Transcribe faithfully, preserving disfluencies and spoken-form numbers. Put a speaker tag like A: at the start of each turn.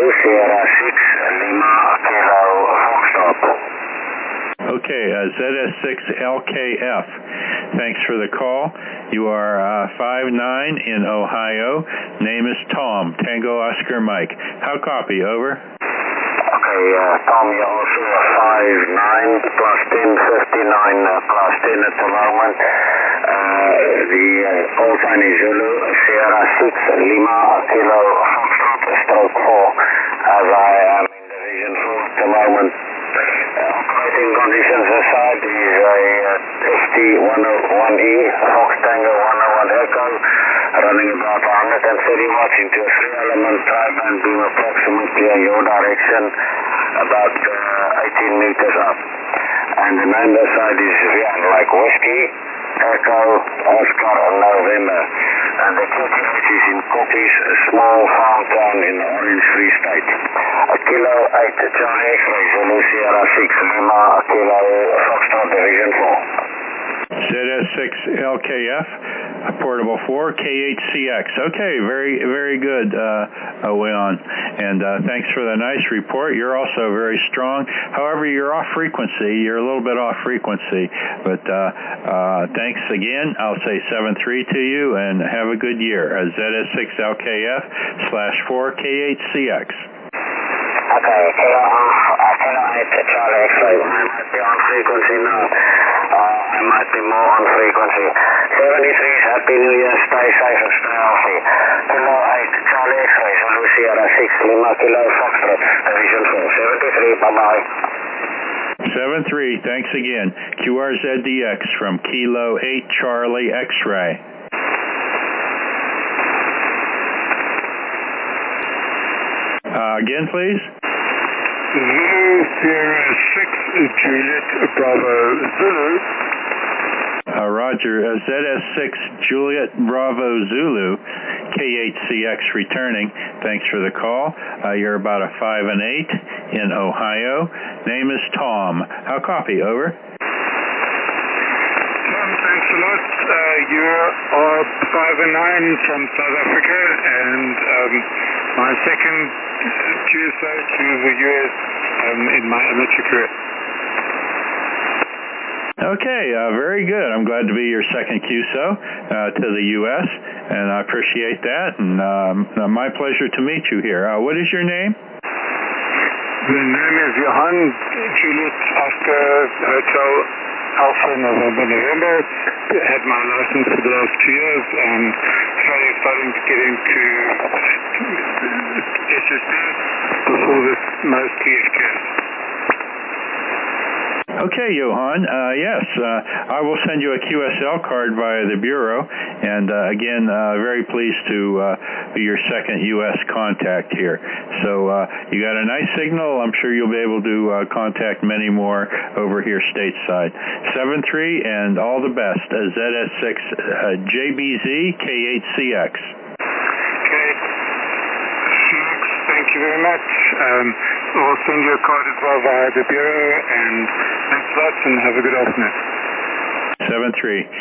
A: Sierra six, Lima, Kilo, Foxtrot.
B: Okay, uh, Z S six L K F. Thanks for the call. You are uh, five nine in Ohio. Name is Tom, Tango Oscar Mike. How copy? Over.
A: Okay, uh, Tom, you're also a five nine plus ten fifty-nine uh, plus ten at the moment. Uh, the uh, call sign is Zulu, Sierra six, Lima, Kilo, Foxtrot, stroke four. As I am in Division four at the moment. Uh, operating conditions aside is a uh, S T one oh one E, Fox Tango one oh one Echo, running about one hundred thirty watts into a three-element tri-band beam approximately in your direction, about uh, eighteen meters up. And the number side is Rian, like Whiskey, Echo, Oscar, and November. And the Q T H is in Copies, a small farm town in the Orange Free State. A Kilo eight, Charlie X-ray, Zulu Sierra six, Lima, Kilo, Foxtrot, Division four.
B: Z S six L K F, portable four, K H C X. Okay, very, very good, uh, Oweon. And uh, thanks for the nice report. You're also very strong. However, you're off frequency. You're a little bit off frequency. But uh, uh, thanks again. I'll say seven three to you, and have a good year. Uh, Z S six L K F slash four K H C X.
A: Okay, Kilo, uh, Kilo eight, Charlie X-ray. I might be on frequency now. Uh, I might be more on frequency. seventy-threes, Happy New Year, stay safe and stay healthy. Kilo eight, Charlie X-ray, Zulu Sierra six, Lima, Kilo, Foxtrot, Division four. seventy-three, bye-bye.
B: seven three, thanks again. Q R Z D X from Kilo eight, Charlie X-ray. Uh, again, please.
C: Zulu Sierra six, Juliet Bravo Zulu.
B: Uh, Roger, uh, Z S six Juliet Bravo Zulu, K H C X returning. Thanks for the call. Uh, you're about a five and eight in Ohio. Name is Tom. How copy? Over.
C: Tom, thanks a lot. Uh, you are five and nine from South Africa, and um, my second Q S O to the U S um, in my amateur career.
B: Okay, uh, very good. I'm glad to be your second Q S O uh, to the U S, and I appreciate that, and um, my pleasure to meet you here. Uh, what is your name?
C: The name is Johan Juliet Oscar Hotel Alpha November November. Had my license for the last two years, and slowly starting to get into S S D before this most T F Ks.
B: Okay, Johan. Uh, yes, uh, I will send you a Q S L card via the Bureau, and uh, again, uh, very pleased to uh, be your second U S contact here. So uh, you got a nice signal. I'm sure you'll be able to uh, contact many more over here stateside. seven three, and all the best. Uh, Z S six uh, J B Z K H C X.
C: Okay. Thank you very much. Um, I'll send you a card as well via the Bureau, and thanks a lot, and have a good afternoon.
B: seven three.